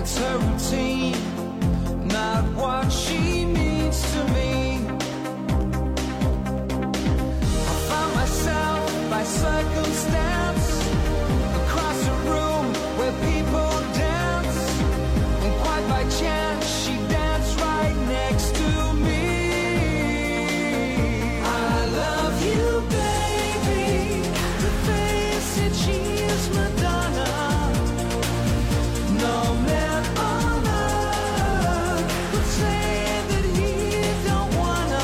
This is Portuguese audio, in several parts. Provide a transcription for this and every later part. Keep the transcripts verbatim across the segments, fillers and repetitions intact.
it's her routine, not what she means to me. I found myself by circumstance across a room where people dance, and quite by chance she danced right next to me. I love you, baby, the face that she is Madonna. No man on earth would say that he don't wanna.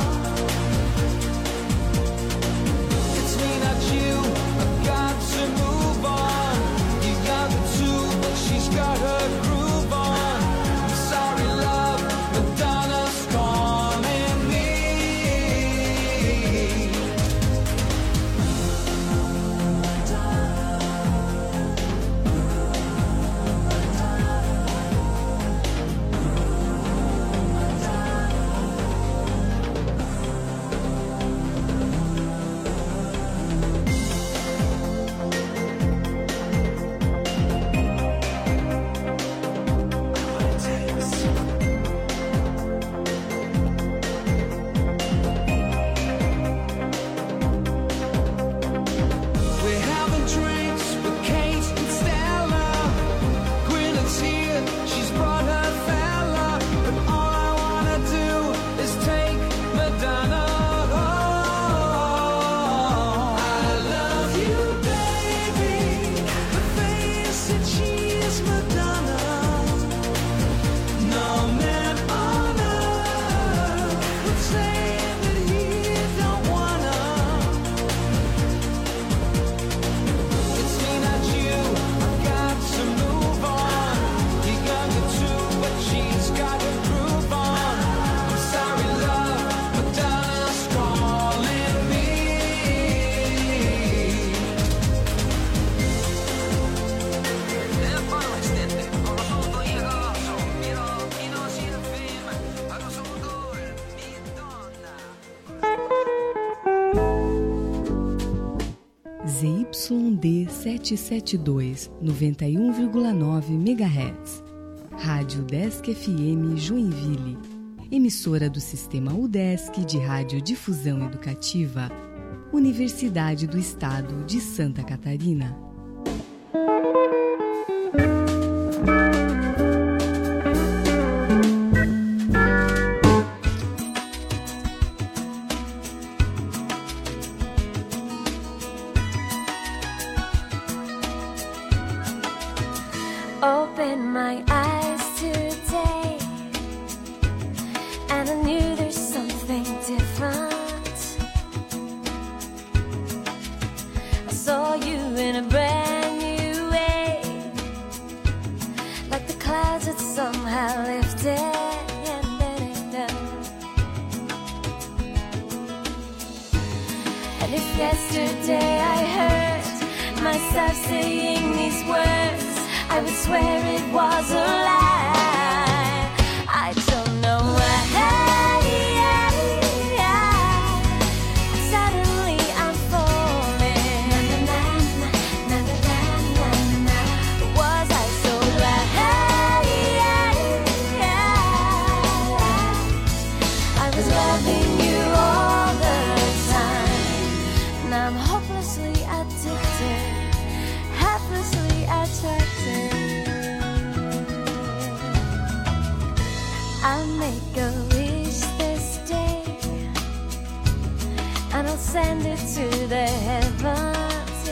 It's me, not you, I've got to move on. You got the two, but she's got her groove on. I'm sorry, love, Madonna's calling me. We're having drinks with Kate and Stella. Gwyneth's here, she's brought her fella. But all I wanna do is take Madonna home. I love you, baby, the face that she is Madonna. No man on earth would say that he don't wanna. It's me, not you, I've got to move on. You got me too, but she's got her groove on. I'm sorry, love, Madonna's calling me. E poi non stette, ho solo io, so, miro, chi non si film, ho solo mi donna. Z Y D setecentos e setenta e dois, noventa e um vírgula nove megahertz. Rádio Udesc F M Joinville. Emissora do Sistema Udesc de Radiodifusão Educativa. Universidade do Estado de Santa Catarina. Open my eyes today, and I knew there's something different. I saw you in a brand new way, like the clouds had somehow lifted. And if yesterday I heard myself saying these words, I would swear it was a lie. I don't know why. Suddenly I'm falling. Was I so blind? I was loving you all the time. Now I'm hopelessly addicted, helplessly attracted. I'll make a wish this day, and I'll send it to the heavens,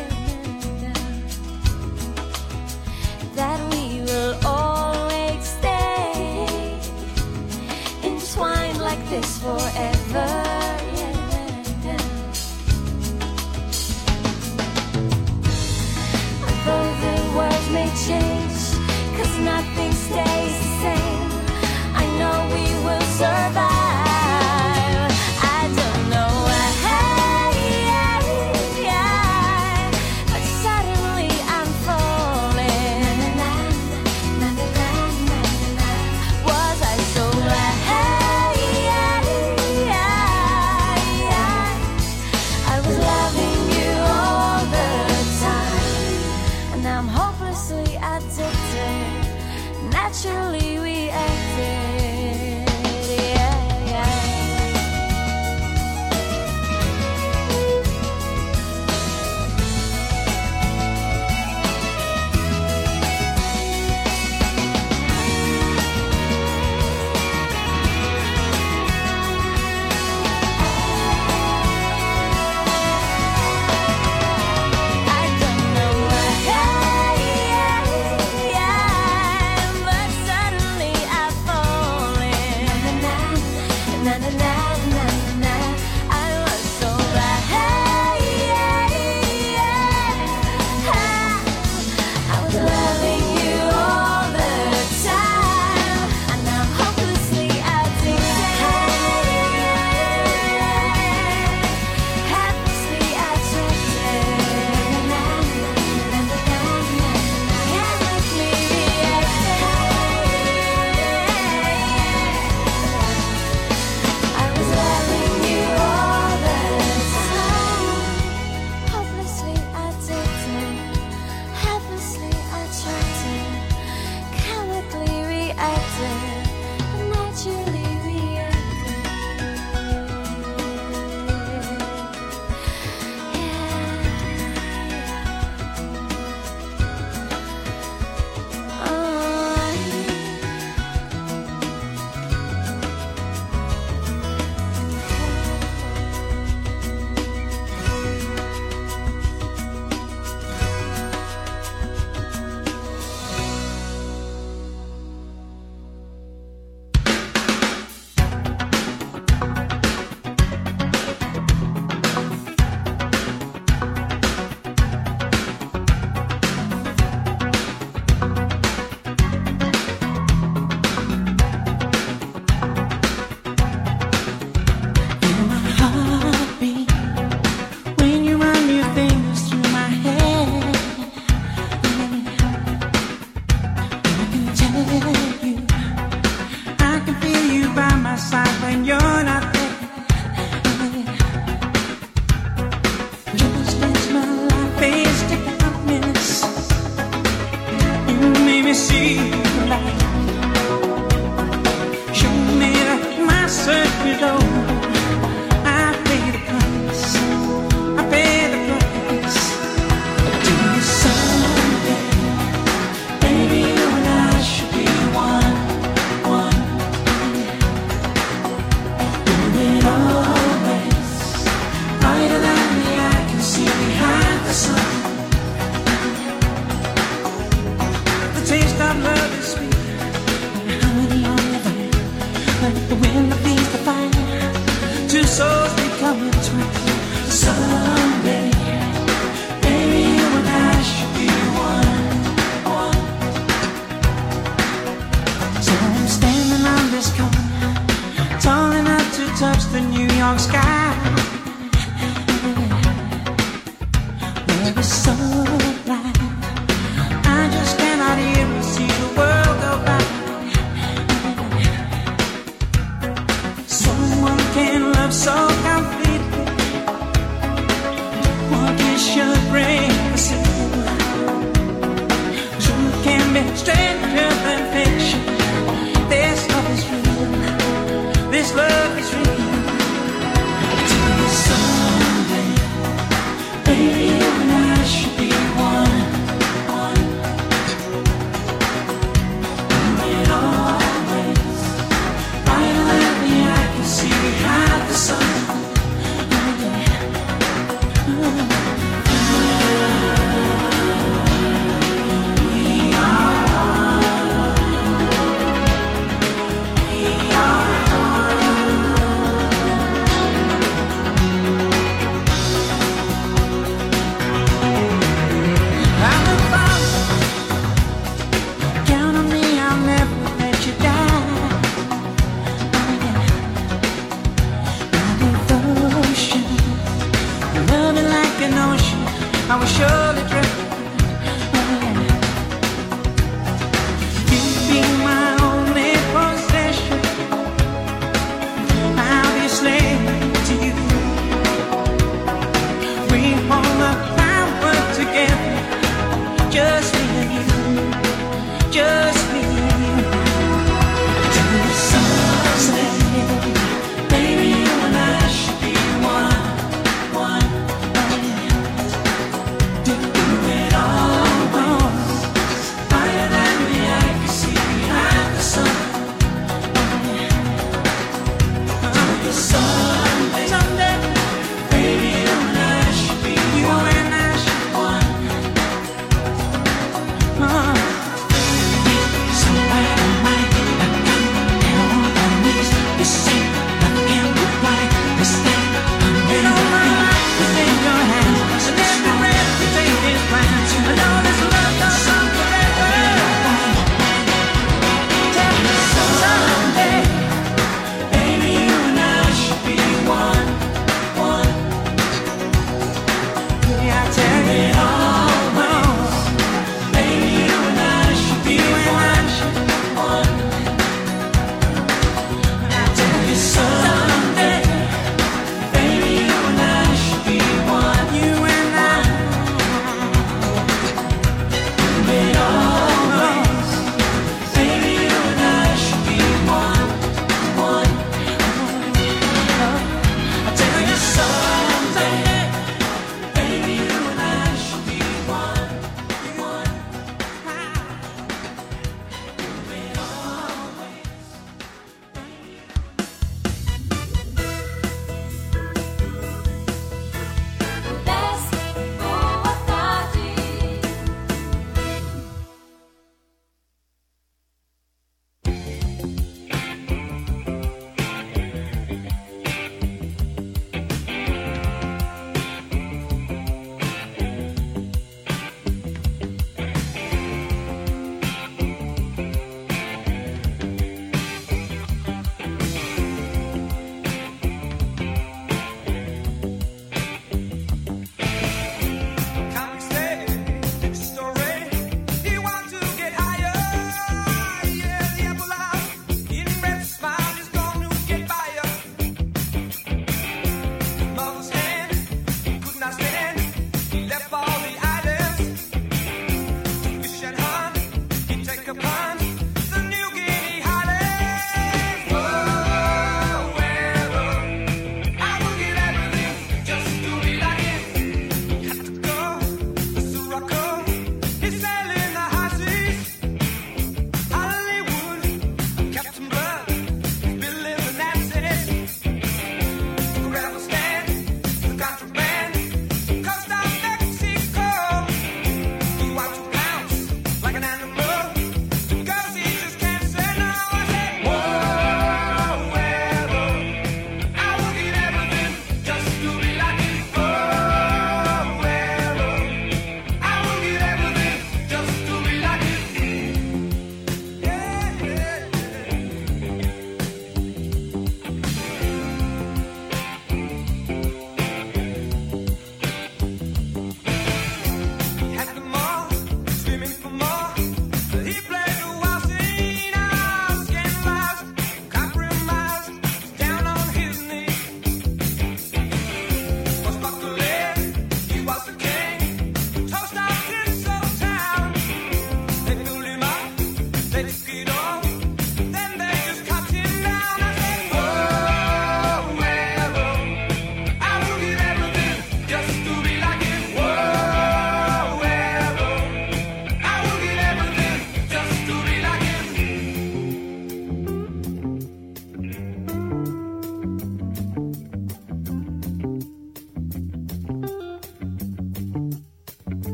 that we will always stay entwined like this forever. Although the world may change, 'cause nothing stays the same, I know we will survive. I don't know why, but suddenly I'm falling. Was I so blind? naturally reacted. Yeah, yeah. I don't know why, but suddenly I fall in. Na na na na na. I was so bad. I was loving you all the time, and I'm hopelessly addicted, helplessly attracted. Chemically reacted. I was loving you all the time, hopelessly addicted, helplessly attracted, chemically reacted, naturally reacted. Heartbeat when you run your fingers through my hair. I can tell you, I can feel you by my side when you're not there. Just as my life is darkness, you made me see the light. Show me that my search is over. I pay the price. I pay the price. Do you someday, baby, you and I should be one, one. Do it always. Brighter than the eye can see behind the sun. The taste of love is sweet, like honey on the vine, like the wind that feeds the fire. Two souls become twins. Someday, baby, you and I should be one, one. So I'm standing on this corner, tall enough to touch the New York sky. Where it's so bright, I just cannot even see the world go by. Someone can love so completely. One kiss should break the seal. Truth can be stranger than fiction. This love is real. This love is real. Do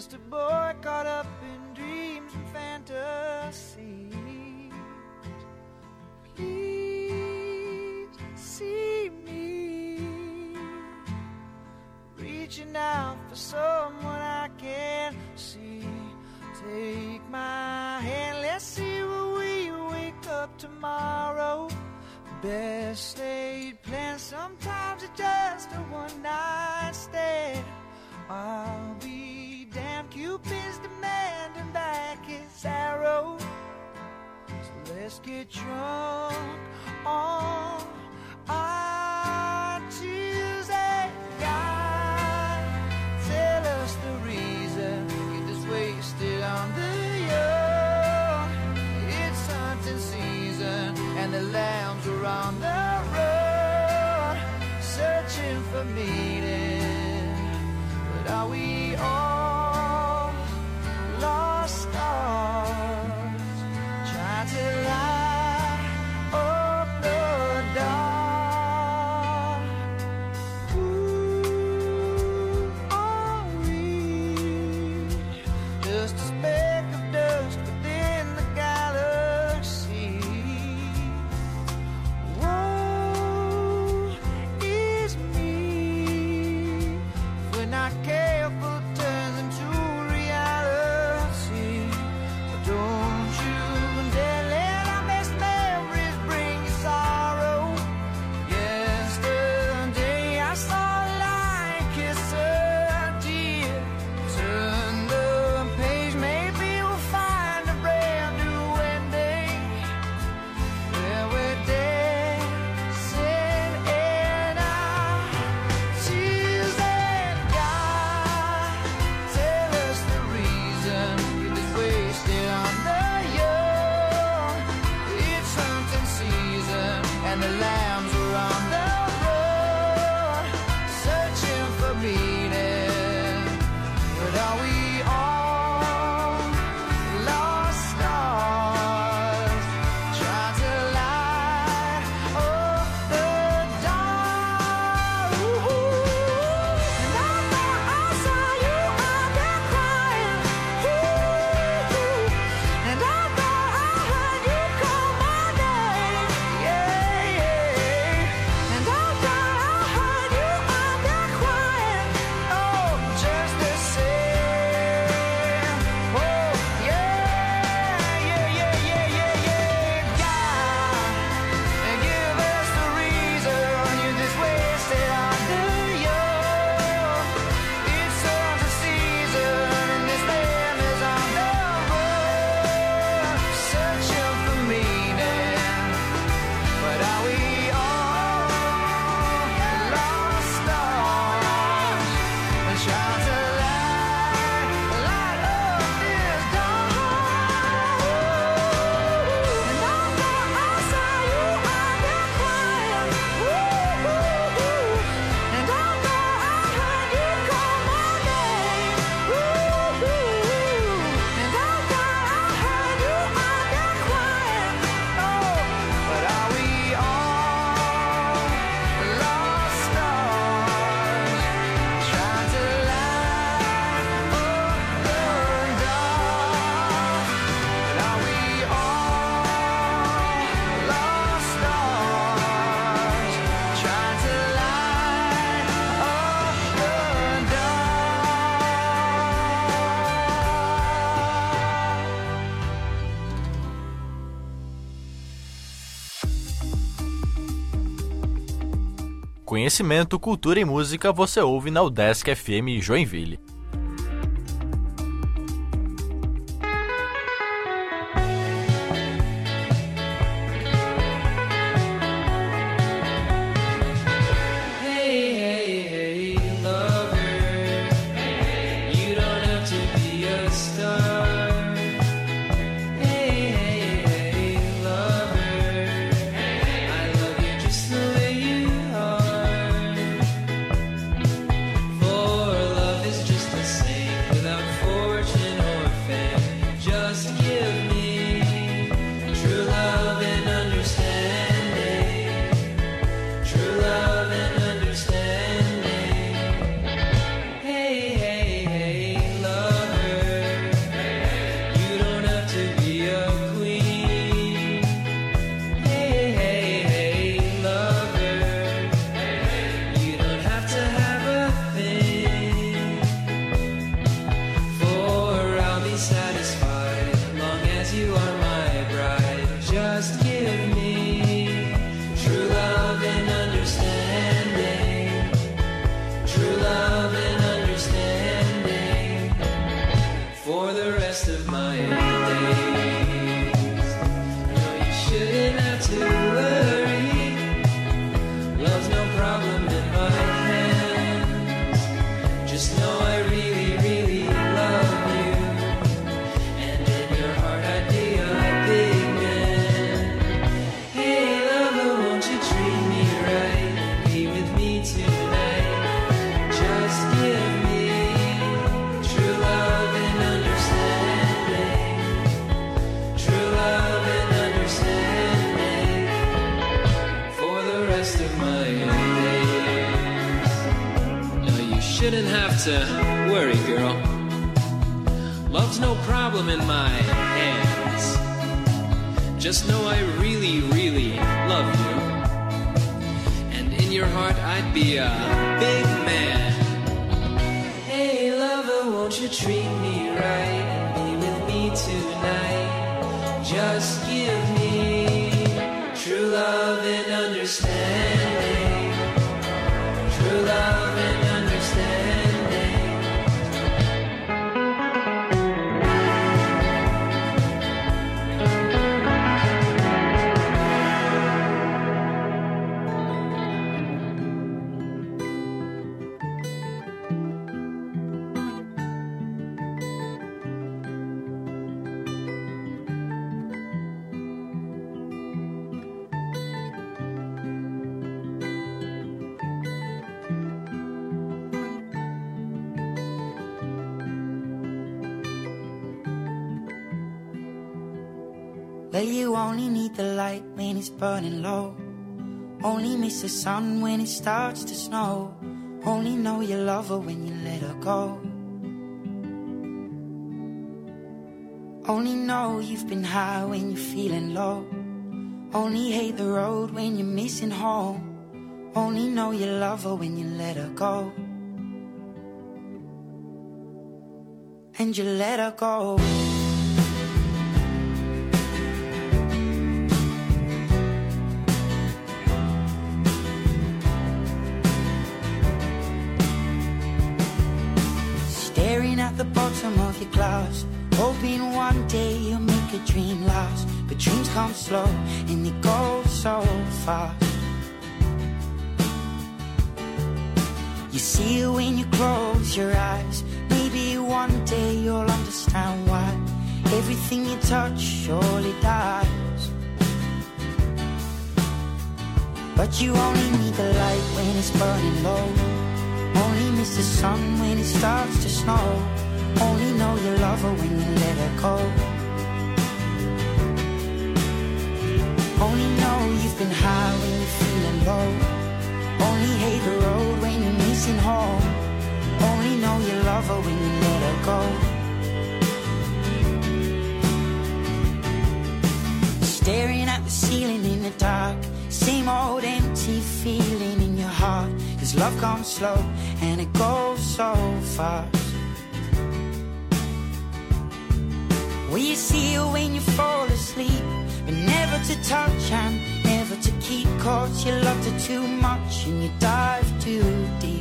just a boy caught up in dreams and fantasies. Please see me reaching out for someone I can see. Take my hand, let's see where we wake up tomorrow. Best laid plans, sometimes it's just a one night stand. I'll be damned, Cupid's demanding back his arrow. So let's get drunk on our Tuesday. God, tell us the reason, get this wasted on the young. It's hunting season and the lambs are on the road, searching for meaning. But are we all lost stars, trying to light up the dark? Who are we? Just a speck of dust within the galaxy. Woe is me if we're not careful, it turns into reality. But don't you dare let our best memories bring you sorrow. Yesterday I saw a lion kiss a deer. Turn the page, maybe we'll find a brand new ending where we're dancing in our Tuesday. God, tell us the reason, get this wasted on the young. It's hunting season and the lambs are on the road, searching for meaning. But are we all lost stars, trying to light up the dark? Ooh. And I thought I saw you out there crying. Ooh. And I thought I heard you call my name. Yeah, yeah. And I thought I heard you out there crying. Oh, just the same. Oh, yeah, yeah, yeah, yeah, yeah, yeah. God, and give us the reason you this wasted on the young. It's hunting season and this man is on the road, searching for meaning. But are we all lost stars, trying to light, light up this dark? And I thought I saw you out there crying. Ooh. And I thought I heard you call my name. Ooh. And I thought I heard you out there crying. Oh, but are we all lost stars, trying to light up the dark? But are we all lost stars, trying to light up the dark? Conhecimento, cultura e música você ouve na UDESC F M Joinville. Hey, hey, hey, lover, you don't have to be a star. Hey, hey, hey, lover, I love you just the way you are. For love is just the same without fortune or fame. Just give me true love and understanding. True love and understanding. Hey, hey, hey, lover, shouldn't have to worry, girl. Love's no problem in my hands. Just know I really, really love you. And in your heart I'd be a big man. Hey lover, won't you treat me right and be with me tonight? Just give me true love and understanding. True love and understanding. Well, you only need the light when it's burning low. Only miss the sun when it starts to snow. Only know you love her when you let her go. Only know you've been high when you're feeling low. Only hate the road when you're missing home. Only know you love her when you let her go. And you let her go. Staring at the bottom of your glass, hoping one day you'll make a dream last. But dreams come slow and they go so fast. You see it when you close your eyes. Maybe one day you'll understand why everything you touch surely dies. But you only need the light when it's burning low. Only miss the sun when it starts to snow. Only know you love her when you let her go. Only know you've been high when you're feeling low. Only hate the road when you're missing home. Only know you love her when you let her go. Staring at the ceiling in the dark, same old empty feeling in your heart. Cause love comes slow and it goes so fast. Well, you see her when you fall asleep, but never to touch and never to keep. Cause you loved her too much and you dive too deep.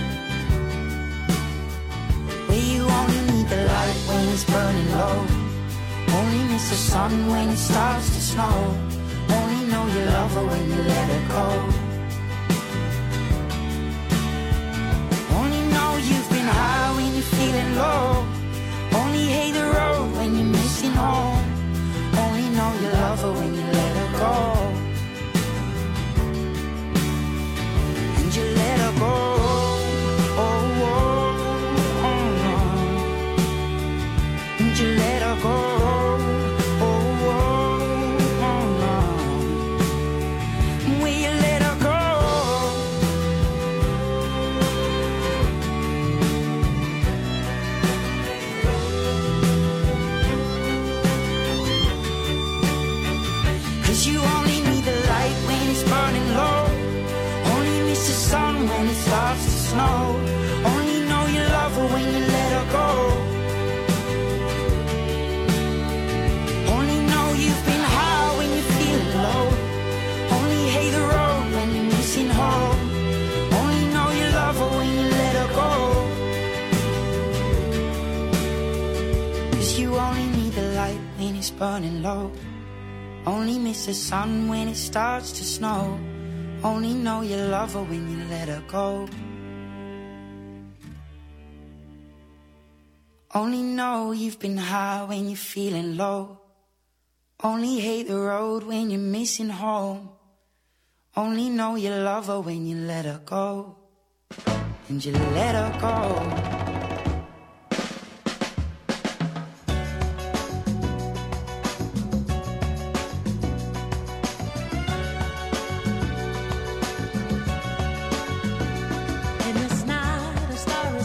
Well, you only need the light when it's burning low. Only miss the sun when it starts to snow. Only know you love her when you let her go. Only know you've been high when you're feeling low. Only hate the road when you're missing home. Only know you love her when you let her go. And you let her go. Oh, oh, oh, no. And you let her go. Starts to snow. Only know you love her when you let her go. Only know you've been high when you're feeling low. Only hate the road when you're missing home. Only know you love her when you let her go. Cause you only need the light when it's burning low. Only miss the sun when it starts to snow. Only know you love her when you let her go. Only know you've been high when you're feeling low. Only hate the road when you're missing home. Only know you love her when you let her go. And you let her go. In this night, a star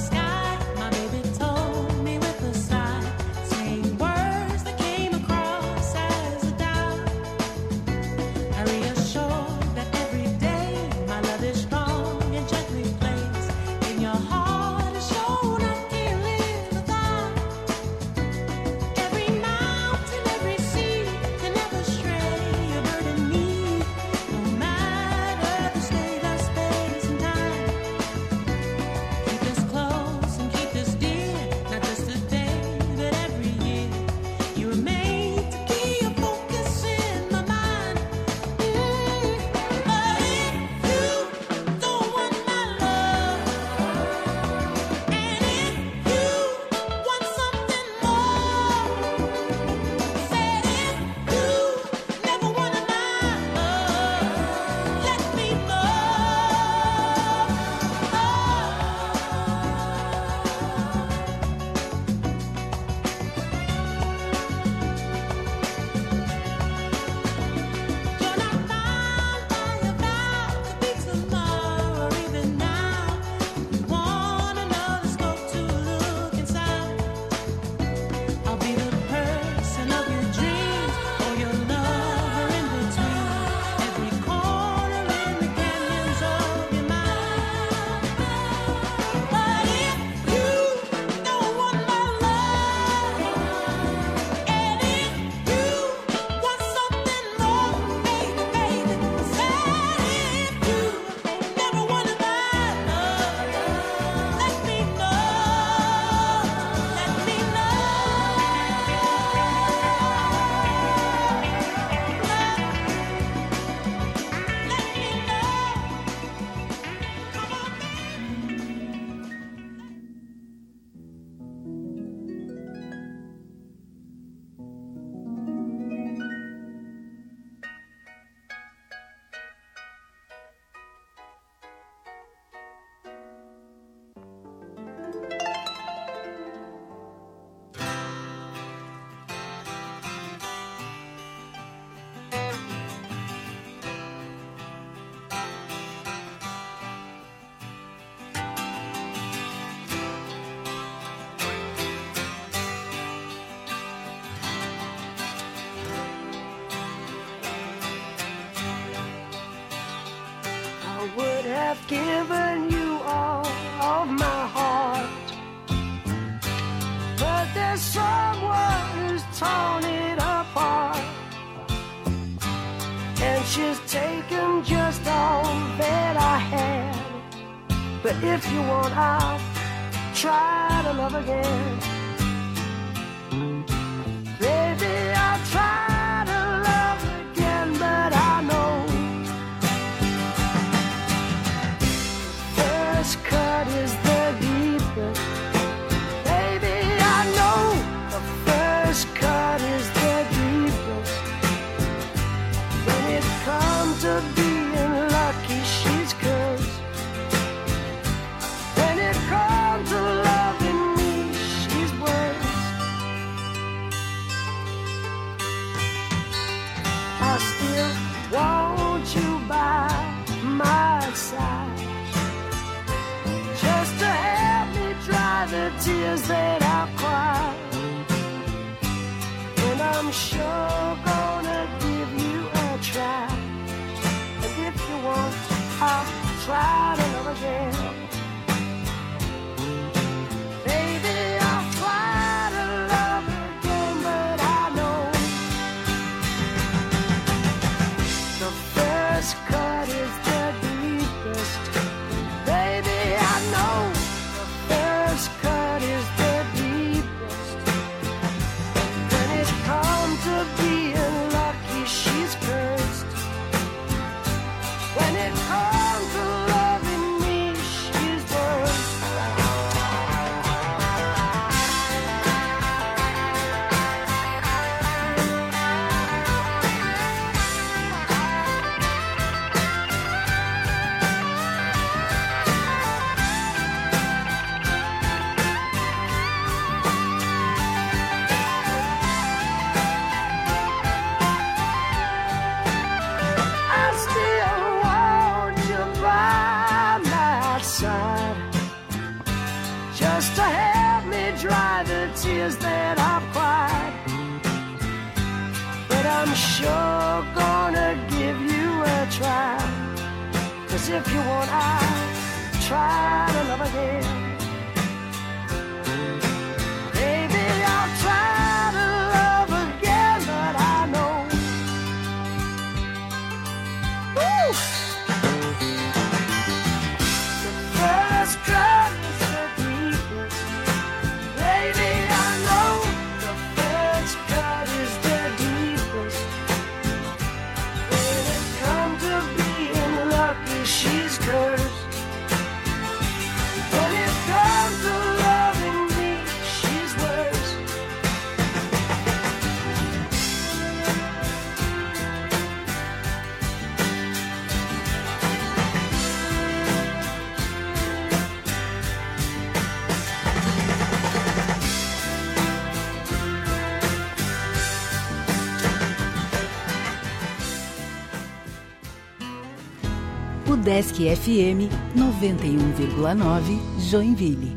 given you all of my heart. But there's someone who's torn it apart, and she's taken just all that I had. But if you want, I'll try to love again. Baby, I'll try to love again, but I know first cut is the deepest. Baby, I know the first cut is the deepest. When it comes to being lucky, she's cursed. When it comes to loving me, she's worse. I still want you by my side, just to help me dry the tears that I've cried. And I'm sure gonna give you a try. And if you want, I'll try to love again. Baby, I'll try to love again, but I know the first cut is the deepest. Baby, I know the first cut is the deepest. When it comes to being lucky, she's cursed. When it comes to loving me, she's worse. I still want you by my side, just to help me dry the tears that I've cried. But I'm sure gonna give you a try. 'Cause if you want, I'll try to love again. Baby, I'll try to love again, but I know woo, the first cut is the deepest. Baby, I know the first cut is the deepest. When it comes to being lucky, she's cursed. When it comes to loving me, she's worse. O Desk F M noventa e um vírgula nove Joinville.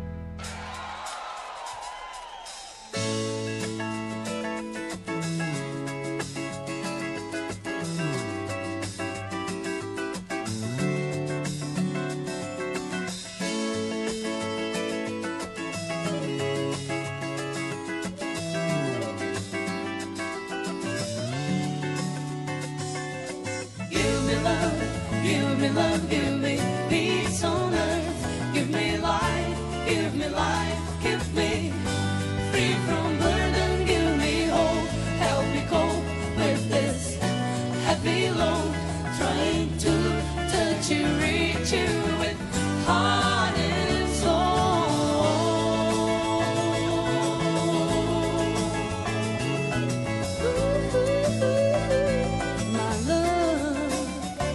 Give me love, give me love, give me peace on earth. Give me life, give me life, give me free from burden. Give me hope, help me cope with this heavy load. Trying to touch you, reach you with heart and soul. My love,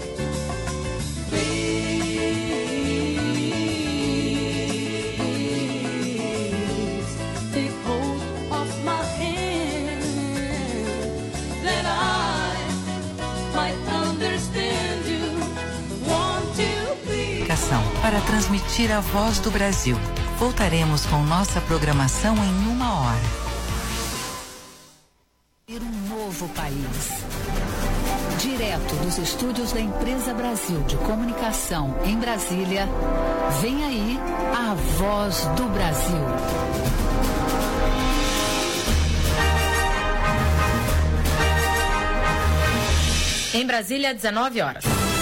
please take hold of my hand, that I might understand you. Want to be. Para transmitir a voz do Brasil. Voltaremos com nossa programação em uma hora. Um novo país. Direto dos estúdios da Empresa Brasil de Comunicação em Brasília, vem aí a Voz do Brasil. Em Brasília, dezenove horas.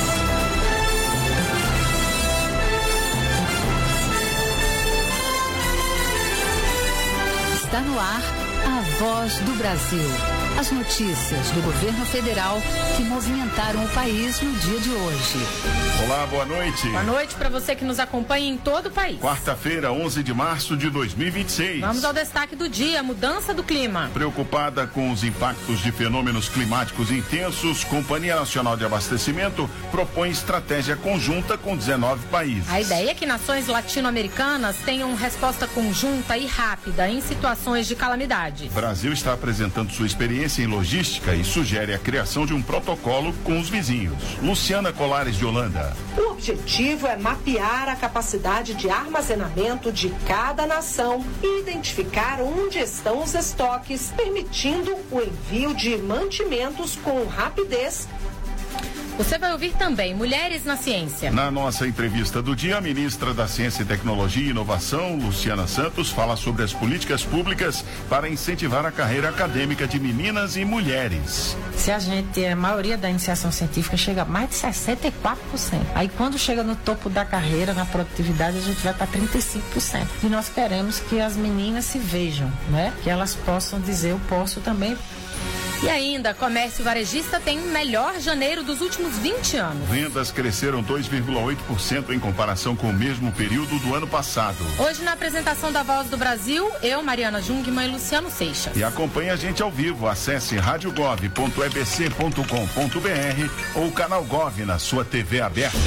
Está no ar a Voz do Brasil. As notícias do governo federal que movimentaram o país no dia de hoje. Olá, boa noite. Boa noite para você que nos acompanha em todo o país. Quarta-feira, onze de março de dois mil e vinte e seis. Vamos ao destaque do dia, mudança do clima. Preocupada com os impactos de fenômenos climáticos intensos, Companhia Nacional de Abastecimento propõe estratégia conjunta com dezenove países. A ideia é que nações latino-americanas tenham resposta conjunta e rápida em situações de calamidade. O Brasil está apresentando sua experiência em logística e sugere a criação de um protocolo com os vizinhos. Luciana Colares de Holanda. O objetivo é mapear a capacidade de armazenamento de cada nação e identificar onde estão os estoques, permitindo o envio de mantimentos com rapidez. Você vai ouvir também Mulheres na Ciência. Na nossa entrevista do dia, a ministra da Ciência e Tecnologia e Inovação, Luciana Santos, fala sobre as políticas públicas para incentivar a carreira acadêmica de meninas e mulheres. Se a gente, a maioria da iniciação científica chega a mais de sessenta e quatro por cento. Aí quando chega no topo da carreira, na produtividade, a gente vai para trinta e cinco por cento. E nós queremos que as meninas se vejam, né? Que elas possam dizer, eu posso também. E ainda, comércio varejista tem o melhor janeiro dos últimos vinte anos. Vendas cresceram dois vírgula oito por cento em comparação com o mesmo período do ano passado. Hoje, na apresentação da Voz do Brasil, eu, Mariana Jungmann e Luciano Seixas. E acompanhe a gente ao vivo. Acesse radiogov ponto e b c ponto com ponto b r ou canal Gov na sua T V aberta.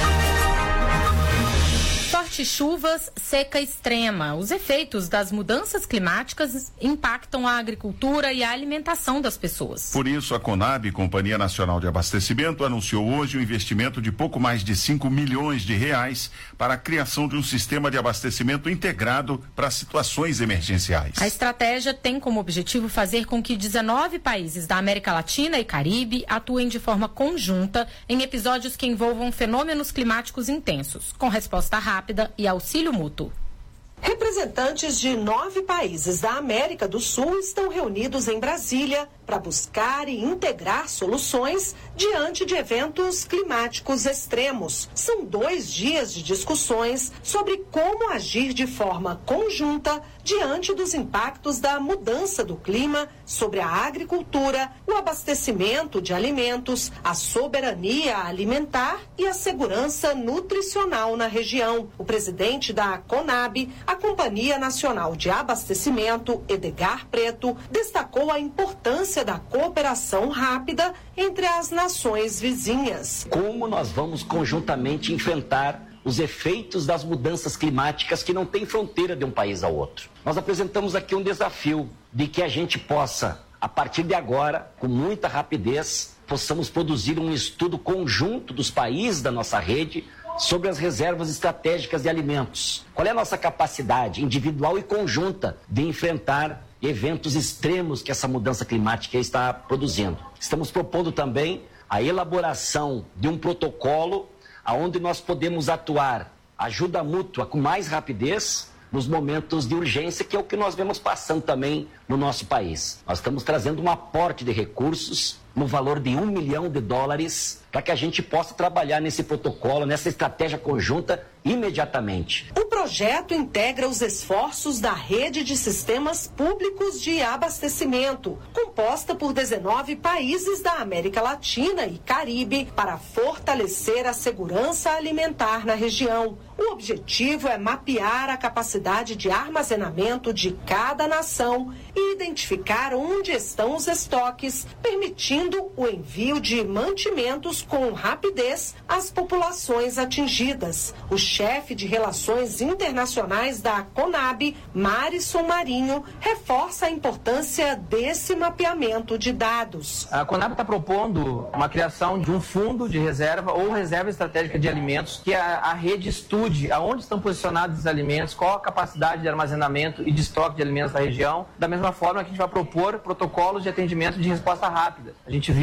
Fortes chuvas, seca extrema. Os efeitos das mudanças climáticas impactam a agricultura e a alimentação das pessoas. Por isso, a Conab, Companhia Nacional de Abastecimento, anunciou hoje um investimento de pouco mais de cinco milhões de reais para a criação de um sistema de abastecimento integrado para situações emergenciais. A estratégia tem como objetivo fazer com que dezenove países da América Latina e Caribe atuem de forma conjunta em episódios que envolvam fenômenos climáticos intensos, com resposta rápida e auxílio mútuo. Representantes de nove países da América do Sul estão reunidos em Brasília para buscar e integrar soluções diante de eventos climáticos extremos. São dois dias de discussões sobre como agir de forma conjunta diante dos impactos da mudança do clima sobre a agricultura, o abastecimento de alimentos, a soberania alimentar e a segurança nutricional na região. O presidente da Conab, a Companhia Nacional de Abastecimento, Edgar Preto, destacou a importância da cooperação rápida entre as nações vizinhas. Como nós vamos conjuntamente enfrentar os efeitos das mudanças climáticas que não têm fronteira de um país ao outro. Nós apresentamos aqui um desafio de que a gente possa, a partir de agora, com muita rapidez, possamos produzir um estudo conjunto dos países da nossa rede sobre as reservas estratégicas de alimentos. Qual é a nossa capacidade individual e conjunta de enfrentar eventos extremos que essa mudança climática está produzindo? Estamos propondo também a elaboração de um protocolo onde nós podemos atuar ajuda mútua com mais rapidez nos momentos de urgência, que é o que nós vemos passando também no nosso país. Nós estamos trazendo um aporte de recursos no valor de um milhão de dólares para que a gente possa trabalhar nesse protocolo, nessa estratégia conjunta imediatamente. O projeto integra os esforços da rede de sistemas públicos de abastecimento, composta por dezenove países da América Latina e Caribe, para fortalecer a segurança alimentar na região. O objetivo é mapear a capacidade de armazenamento de cada nação e identificar onde estão os estoques, permitindo o envio de mantimentos com rapidez às populações atingidas. O chefe de Relações Internacionais da Conab, Marison Marinho, reforça a importância desse mapeamento de dados. A Conab está propondo uma criação de um fundo de reserva ou reserva estratégica de alimentos, que a, a rede estude aonde estão posicionados os alimentos, qual a capacidade de armazenamento e de estoque de alimentos da região, da mesma forma que a gente vai propor protocolos de atendimento de resposta rápida. A gente viu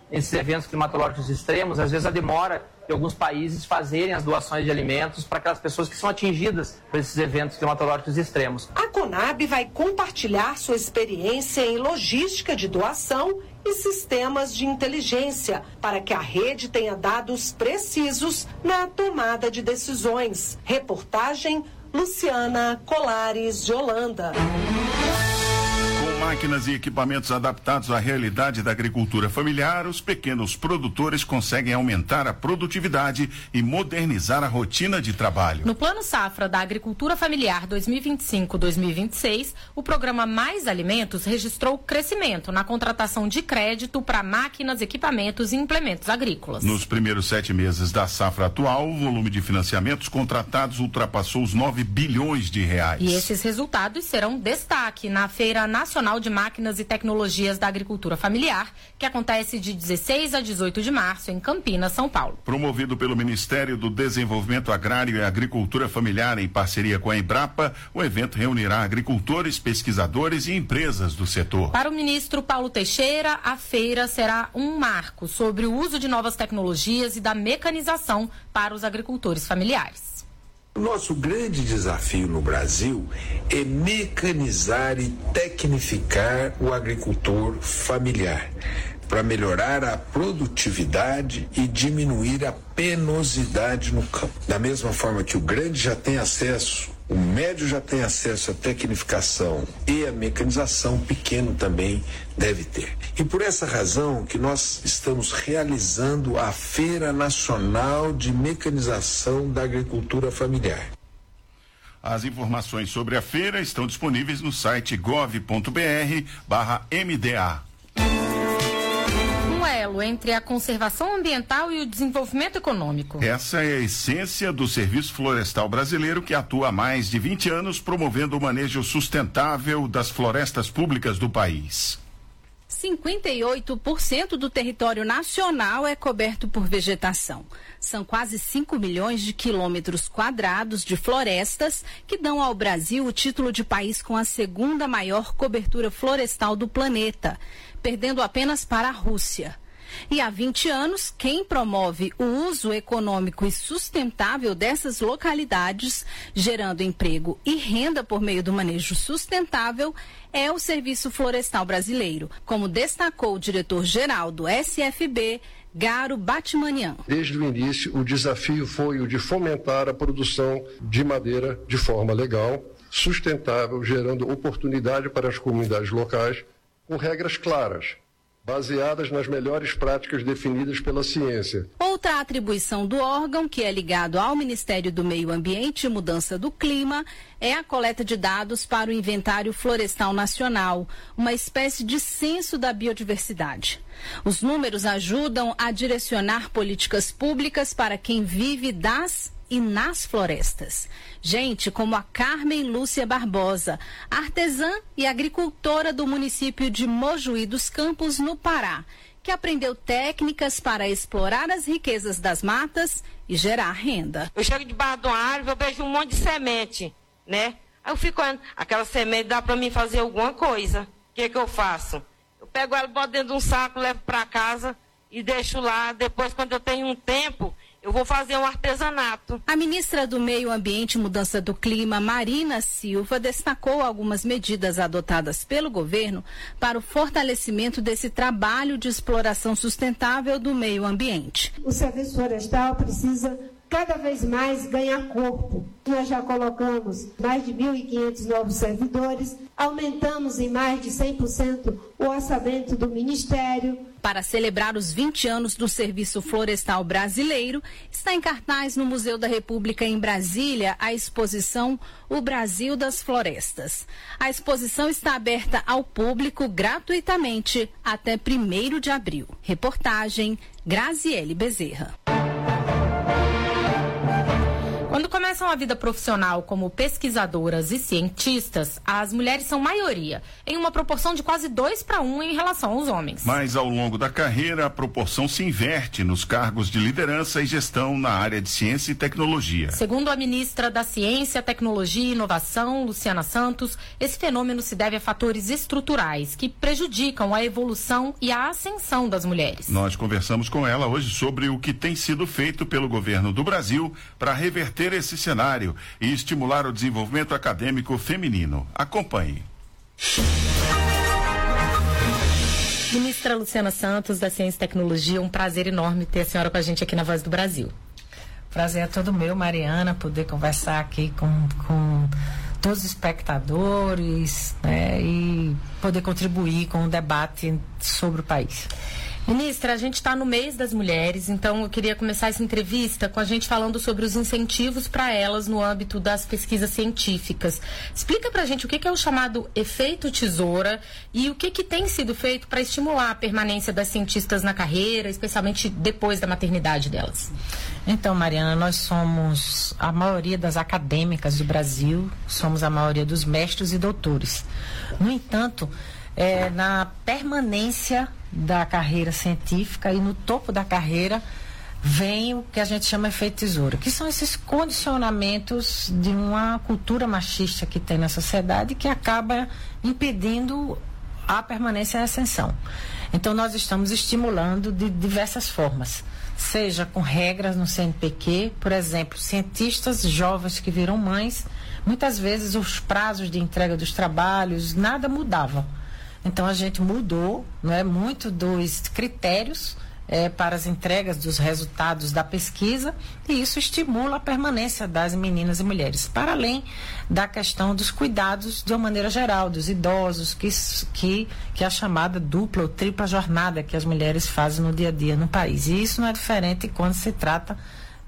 nesses eventos climatológicos extremos, às vezes a demora de alguns países fazerem as doações de alimentos para aquelas pessoas que são atingidas por esses eventos climatológicos extremos. A Conab vai compartilhar sua experiência em logística de doação e sistemas de inteligência para que a rede tenha dados precisos na tomada de decisões. Reportagem Luciana Colares de Holanda. Máquinas e equipamentos adaptados à realidade da agricultura familiar, os pequenos produtores conseguem aumentar a produtividade e modernizar a rotina de trabalho. No Plano Safra da Agricultura Familiar dois mil e vinte e cinco a dois mil e vinte e seis, o programa Mais Alimentos registrou crescimento na contratação de crédito para máquinas, equipamentos e implementos agrícolas. Nos primeiros sete meses da safra atual, o volume de financiamentos contratados ultrapassou os nove bilhões de reais. E esses resultados serão destaque na Feira Nacional de Máquinas e Tecnologias da Agricultura Familiar, que acontece de dezesseis a dezoito de março em Campinas, São Paulo. Promovido pelo Ministério do Desenvolvimento Agrário e Agricultura Familiar em parceria com a Embrapa, o evento reunirá agricultores, pesquisadores e empresas do setor. Para o ministro Paulo Teixeira, a feira será um marco sobre o uso de novas tecnologias e da mecanização para os agricultores familiares. O nosso grande desafio no Brasil é mecanizar e tecnificar o agricultor familiar, para melhorar a produtividade e diminuir a penosidade no campo. Da mesma forma que o grande já tem acesso, o médio já tem acesso à tecnificação e à mecanização, o pequeno também deve ter. E por essa razão que nós estamos realizando a Feira Nacional de Mecanização da Agricultura Familiar. As informações sobre a feira estão disponíveis no site gov ponto br barra M D A. Um elo entre a conservação ambiental e o desenvolvimento econômico. Essa é a essência do Serviço Florestal Brasileiro, que atua há mais de vinte anos promovendo o manejo sustentável das florestas públicas do país. cinquenta e oito por cento do território nacional é coberto por vegetação. São quase cinco milhões de quilômetros quadrados de florestas que dão ao Brasil o título de país com a segunda maior cobertura florestal do planeta, perdendo apenas para a Rússia. E há vinte anos, quem promove o uso econômico e sustentável dessas localidades, gerando emprego e renda por meio do manejo sustentável, é o Serviço Florestal Brasileiro, como destacou o diretor-geral do S F B, Garo Batmanian. Desde o início, o desafio foi o de fomentar a produção de madeira de forma legal, sustentável, gerando oportunidade para as comunidades locais, com regras claras, baseadas nas melhores práticas definidas pela ciência. Outra atribuição do órgão, que é ligado ao Ministério do Meio Ambiente e Mudança do Clima, é a coleta de dados para o Inventário Florestal Nacional, uma espécie de censo da biodiversidade. Os números ajudam a direcionar políticas públicas para quem vive das e nas florestas. Gente como a Carmen Lúcia Barbosa, artesã e agricultora do município de Mojuí dos Campos, no Pará, que aprendeu técnicas para explorar as riquezas das matas e gerar renda. Eu chego debaixo de uma árvore, eu vejo um monte de semente, né? Aí eu fico olhando, aquela semente dá para mim fazer alguma coisa. O que que eu faço? Eu pego ela, boto dentro de um saco, levo para casa e deixo lá. Depois, quando eu tenho um tempo, eu vou fazer um artesanato. A ministra do Meio Ambiente e Mudança do Clima, Marina Silva, destacou algumas medidas adotadas pelo governo para o fortalecimento desse trabalho de exploração sustentável do meio ambiente. O Serviço Florestal precisa cada vez mais ganhar corpo. Nós já colocamos mais de mil e quinhentos novos servidores, aumentamos em mais de cem por cento o orçamento do Ministério. Para celebrar os vinte anos do Serviço Florestal Brasileiro, está em cartaz no Museu da República em Brasília a exposição O Brasil das Florestas. A exposição está aberta ao público gratuitamente até primeiro de abril. Reportagem Graziele Bezerra. Quando começa começam a vida profissional como pesquisadoras e cientistas, as mulheres são maioria, em uma proporção de quase dois para um em relação aos homens. Mas ao longo da carreira, a proporção se inverte nos cargos de liderança e gestão na área de ciência e tecnologia. Segundo a ministra da Ciência, Tecnologia e Inovação, Luciana Santos, esse fenômeno se deve a fatores estruturais que prejudicam a evolução e a ascensão das mulheres. Nós conversamos com ela hoje sobre o que tem sido feito pelo governo do Brasil para reverter esse cenário e estimular o desenvolvimento acadêmico feminino. Acompanhe. Ministra Luciana Santos, da Ciência e Tecnologia, um prazer enorme ter a senhora com a gente aqui na Voz do Brasil. Prazer é todo meu, Mariana, poder conversar aqui com, com todos os espectadores, né, e poder contribuir com o debate sobre o país. Ministra, a gente está no mês das mulheres, então eu queria começar essa entrevista com a gente falando sobre os incentivos para elas no âmbito das pesquisas científicas. Explica para a gente o que, que é o chamado efeito tesoura e o que, que tem sido feito para estimular a permanência das cientistas na carreira, especialmente depois da maternidade delas. Então, Mariana, nós somos a maioria das acadêmicas do Brasil, somos a maioria dos mestres e doutores. No entanto, é, na permanência da carreira científica e no topo da carreira vem o que a gente chama de efeito tesoura, que são esses condicionamentos de uma cultura machista que tem na sociedade que acaba impedindo a permanência e a ascensão. Então nós estamos estimulando de diversas formas, seja com regras no C N P Q, por exemplo, cientistas jovens que viram mães, muitas vezes os prazos de entrega dos trabalhos, nada mudava. Então a gente mudou, não é, muito dos critérios é, para as entregas dos resultados da pesquisa, e isso estimula a permanência das meninas e mulheres, para além da questão dos cuidados de uma maneira geral, dos idosos, que, que, que é a chamada dupla ou tripla jornada que as mulheres fazem no dia a dia no país. E isso não é diferente quando se trata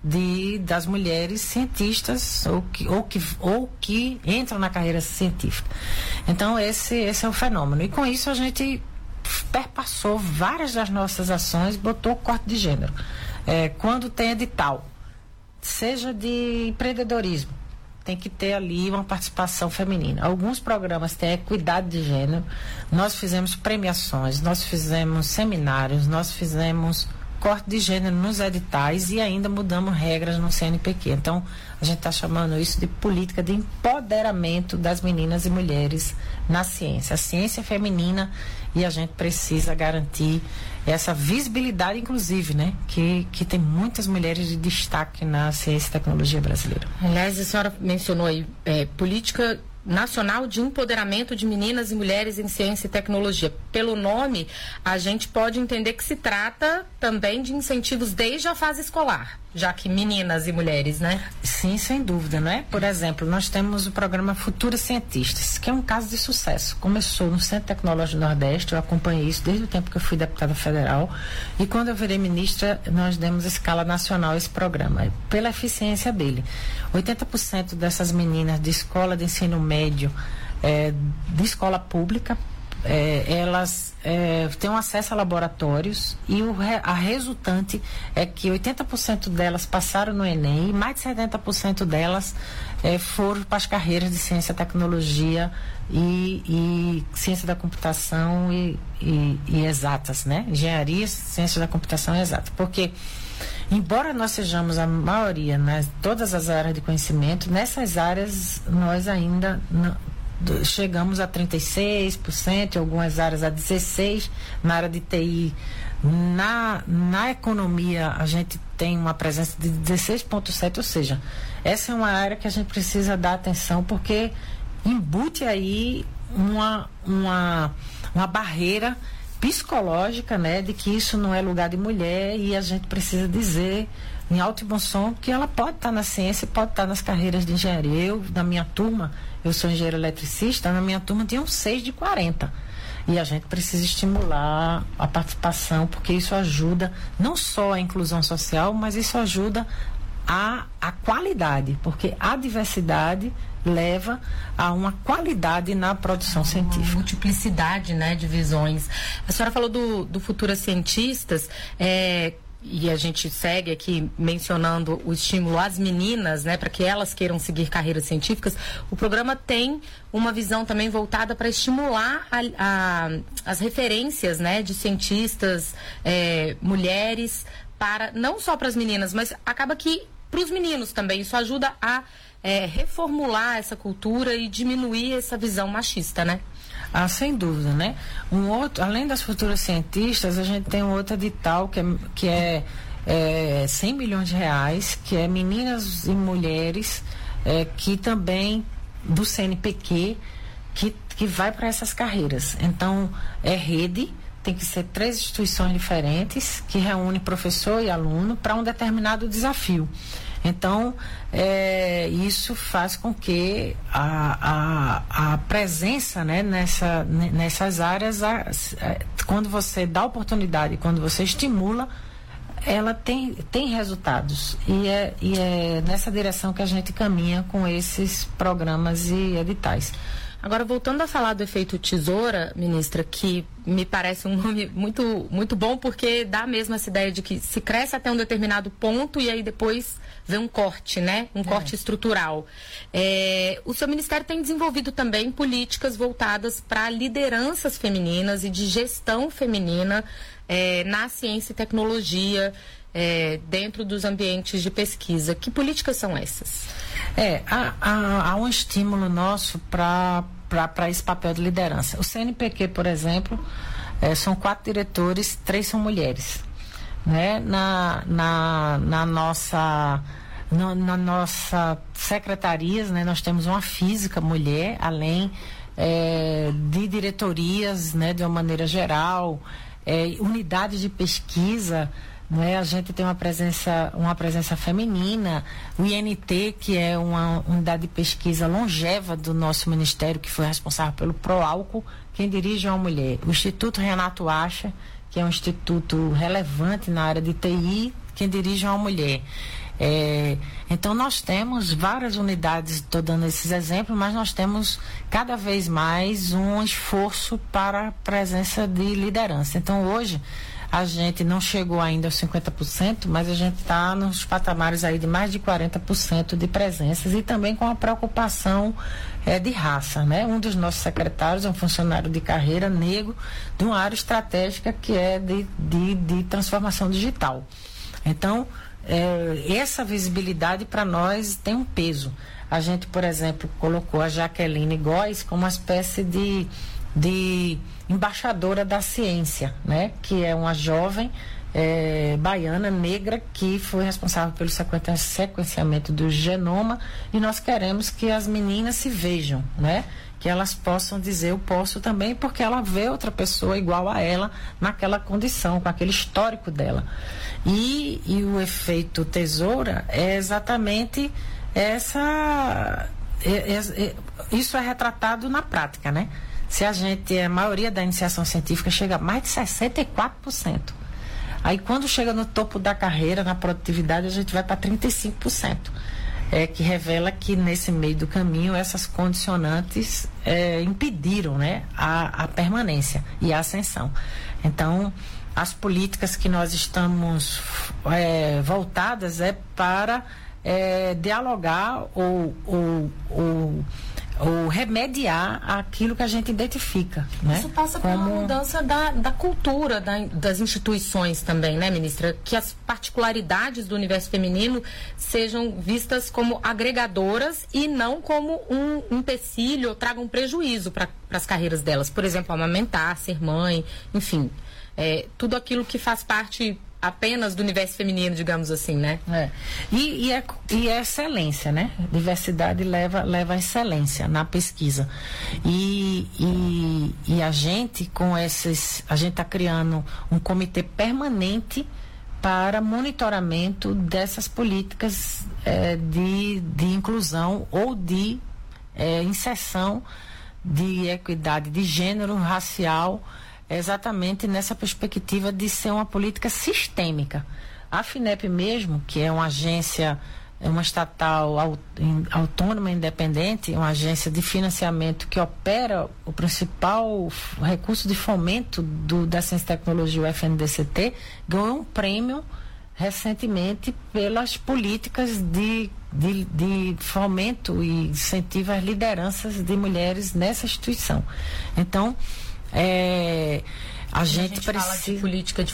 de, das mulheres cientistas ou que, ou, que, ou que entram na carreira científica. Então esse, esse é o fenômeno, e com isso a gente perpassou várias das nossas ações, botou corte de gênero. É, quando tem edital, seja de empreendedorismo, tem que ter ali uma participação feminina. Alguns programas têm equidade de gênero, nós fizemos premiações, nós fizemos seminários, nós fizemos corte de gênero nos editais e ainda mudamos regras no C N P Q. Então, a gente está chamando isso de política de empoderamento das meninas e mulheres na ciência. A ciência é feminina e a gente precisa garantir essa visibilidade, inclusive, né? Que, que tem muitas mulheres de destaque na ciência e tecnologia brasileira. Aliás, a senhora mencionou aí é, política nacional de empoderamento de meninas e mulheres em ciência e tecnologia. Pelo nome, a gente pode entender que se trata também de incentivos desde a fase escolar, já que meninas e mulheres, né? Sim, sem dúvida, não é? Por exemplo, nós temos o programa Futuras Cientistas, que é um caso de sucesso. Começou no Centro Tecnológico do Nordeste, eu acompanhei isso desde o tempo que eu fui deputada federal, e quando eu virei ministra, nós demos a escala nacional a esse programa, pela eficiência dele. oitenta por cento dessas meninas de escola de ensino médio, é, de escola pública, É, elas é, têm um acesso a laboratórios, e o, a resultante é que oitenta por cento delas passaram no Enem e mais de setenta por cento delas é, foram para as carreiras de ciência e tecnologia e, e ciência da computação e, e, e exatas, né? Engenharia, ciência da computação e exatas. Porque, embora nós sejamos a maioria nas todas as áreas de conhecimento, nessas áreas nós ainda não chegamos a trinta e seis por cento, em algumas áreas a dezesseis por cento, na área de T I. Na, na economia, a gente tem uma presença de dezesseis vírgula sete por cento, ou seja, essa é uma área que a gente precisa dar atenção, porque embute aí uma, uma, uma barreira psicológica, né, de que isso não é lugar de mulher, e a gente precisa dizer em alto e bom som que ela pode estar na ciência, pode estar nas carreiras de engenharia. Eu, na minha turma, eu sou engenheiro eletricista, na minha turma tinham seis de quarenta. E a gente precisa estimular a participação, porque isso ajuda não só a inclusão social, mas isso ajuda a, a qualidade, porque a diversidade leva a uma qualidade na produção uma científica. Multiplicidade, né, de visões. A senhora falou do, do Futuras Cientistas, é, e a gente segue aqui mencionando o estímulo às meninas, né, para que elas queiram seguir carreiras científicas, o programa tem uma visão também voltada para estimular a, a, as referências, né, de cientistas, é, mulheres, para não só para as meninas, mas acaba que para os meninos também. Isso ajuda a é, reformular essa cultura e diminuir essa visão machista, né? Ah, sem dúvida, né? Um outro, além das futuras cientistas, a gente tem um outro edital que é, que é, é cem milhões de reais, que é meninas e mulheres é, que também do C N P Q que, que vai para essas carreiras. Então, é rede, tem que ser três instituições diferentes que reúnem professor e aluno para um determinado desafio. Então, é, isso faz com que a, a, a presença, né, nessa, nessas áreas, a, a, quando você dá oportunidade, quando você estimula, ela tem, tem resultados. E é, e é nessa direção que a gente caminha com esses programas e editais. Agora, voltando a falar do efeito tesoura, ministra, que me parece um nome muito, muito bom, porque dá mesmo essa ideia de que se cresce até um determinado ponto e aí depois vem um corte, né? Um é. corte estrutural. É, o seu ministério tem desenvolvido também políticas voltadas para lideranças femininas e de gestão feminina é, na ciência e tecnologia, é, dentro dos ambientes de pesquisa. Que políticas são essas? É, há, há, há um estímulo nosso para esse papel de liderança. O C N P Q, por exemplo, é, são quatro diretores, três são mulheres. Né? Na, na, na nossa na, na nossa secretarias, né, nós temos uma física mulher, além é, de diretorias, né, de uma maneira geral, é, unidades de pesquisa. Né? A gente tem uma presença, uma presença feminina, o I N T, que é uma unidade de pesquisa longeva do nosso ministério, que foi responsável pelo Proálcool, quem dirige é uma mulher. O Instituto Renato Acha, que é um instituto relevante na área de T I, quem dirige é uma mulher. É, então nós temos várias unidades, estou dando esses exemplos, mas nós temos cada vez mais um esforço para a presença de liderança. Então hoje a gente não chegou ainda aos cinquenta por cento, mas a gente está nos patamares aí de mais de quarenta por cento de presenças e também com a preocupação é, de raça, né? Um dos nossos secretários é um funcionário de carreira negro de uma área estratégica que é de, de, de transformação digital. Então, é, essa visibilidade para nós tem um peso. A gente, por exemplo, colocou a Jaqueline Góes como uma espécie de, de embaixadora da ciência, né? Que é uma jovem é, baiana, negra, que foi responsável pelo sequenciamento do genoma, e nós queremos que as meninas se vejam, né? Que elas possam dizer, eu posso também, porque ela vê outra pessoa igual a ela naquela condição, com aquele histórico dela. E, e o efeito tesoura é exatamente essa... É, é, é, isso é retratado na prática, né? Se a gente, a maioria da iniciação científica chega a mais de sessenta e quatro por cento. Aí quando chega no topo da carreira, na produtividade, a gente vai para trinta e cinco por cento. É, que revela que nesse meio do caminho essas condicionantes é, impediram, né, a, a permanência e a ascensão. Então, as políticas que nós estamos é, voltadas é para é, dialogar ou, ou, ou, ou remediar aquilo que a gente identifica. Né? Isso passa por uma mudança da, da cultura da, das instituições também, né, ministra? Que as particularidades do universo feminino sejam vistas como agregadoras e não como um empecilho ou tragam prejuízo para as carreiras delas. Por exemplo, amamentar, ser mãe, enfim, é, tudo aquilo que faz parte apenas do universo feminino, digamos assim, né? É. E, e, é, e é excelência, né? Diversidade leva, leva a excelência na pesquisa. E, e, e a gente, com esses, a gente está criando um comitê permanente para monitoramento dessas políticas é, de, de inclusão ou de é, inserção de equidade de gênero, racial, exatamente nessa perspectiva de ser uma política sistêmica. A FINEP mesmo, que é uma agência, uma estatal autônoma, independente, uma agência de financiamento que opera o principal recurso de fomento do, da ciência e tecnologia, o F N D C T, ganhou um prêmio recentemente pelas políticas de, de, de fomento e incentivo às lideranças de mulheres nessa instituição. Então, é, a, gente a gente precisa... fala de política de